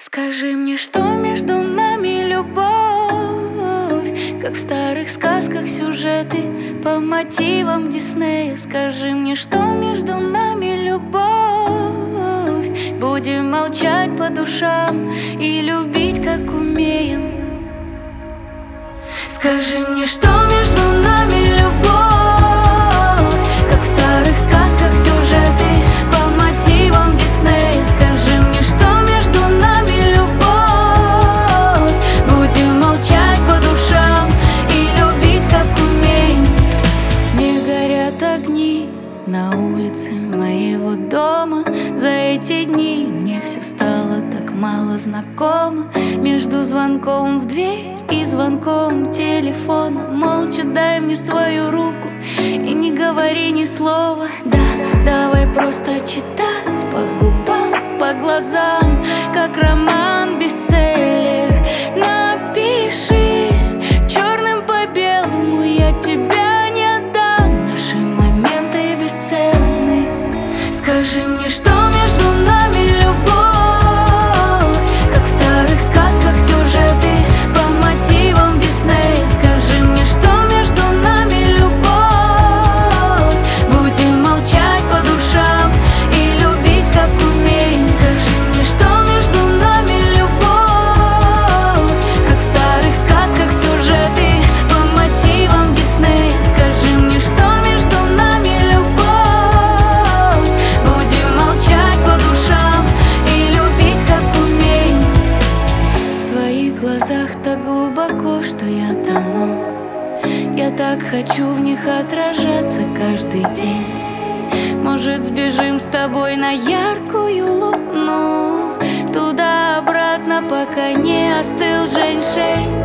Скажи мне, что между нами любовь, как в старых сказках сюжеты по мотивам Диснея. Скажи мне, что между нами любовь, будем молчать по душам и любить, как умеем. Скажи мне, что между нами любовь, как в старых сказках сюжеты по мотивам Диснея. Скажи мне, что между нами любовь, будем молчать по душам и любить, как умеем. Не горят огни на улице моего дома. За эти дни мне все стало так мало знакомо. Между звонком в дверь и звонком телефона молча дай мне свою руку и не говори ни слова. Да, давай просто читать по губам, по глазам, как роман бестселлер. Напиши черным по белому, я тебя не отдам. Наши моменты бесценны. Скажи мне, что между нами любовь, как в старых сказках сюжеты по мотивам Диснея. Скажи мне, что между нами любовь, будем молчать по душам и любить, как умеем. Скажи мне, что между нами любовь, как в старых сказках сюжеты по мотивам Диснея. Скажи мне, что между нами любовь, будем молчать по душам и любить, как умеем. В твоих глазах так глубоко, что я тону. Я так хочу в них отражаться каждый день. Может, сбежим с тобой на яркую луну, туда-обратно, пока не остыл женьшень.